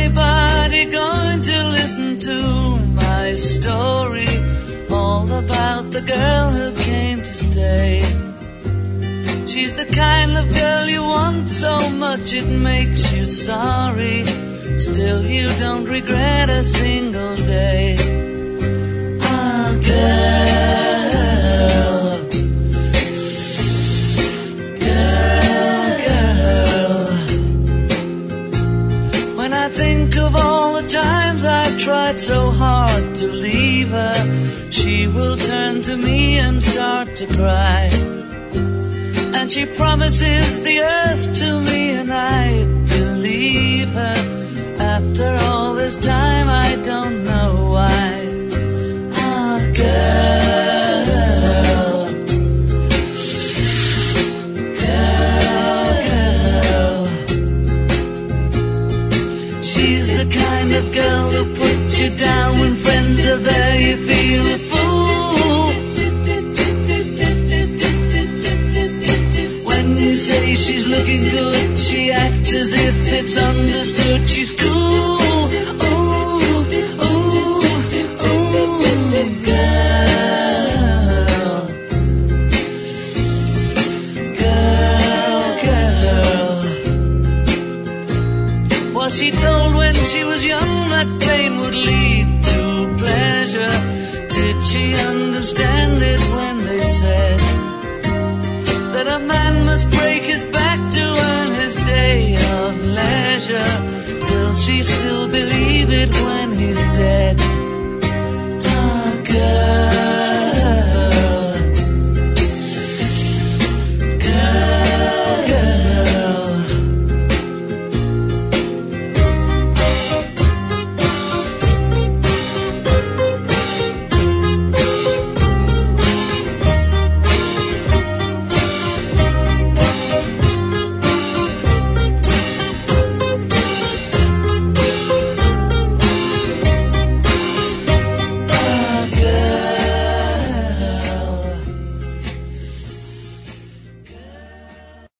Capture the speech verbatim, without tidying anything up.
anybody going to listen to my story? All about the girl who came to stay. She's the kind of girl you want so much it makes you sorry. Still you don't regret a single day. Ah, girl, girl, girl. When I think of all the times I've tried so hard to leave her, she will turn to me and start to cry. And she promises the earth to me, and I believe her. After all this time, I don't know why. Ah, girl, girl, girl. She's the kind of girl who puts you down when friends are there. You feel a fool. When you say she's looking good, she acts as if it's understood. She's cool. Ooh, ooh, ooh, girl, girl, girl. Was she told when she was young that pain would lead to pleasure? Did she understand it when they said that a man must break his back to earn his day of leisure? Will she still believe it when he's dead?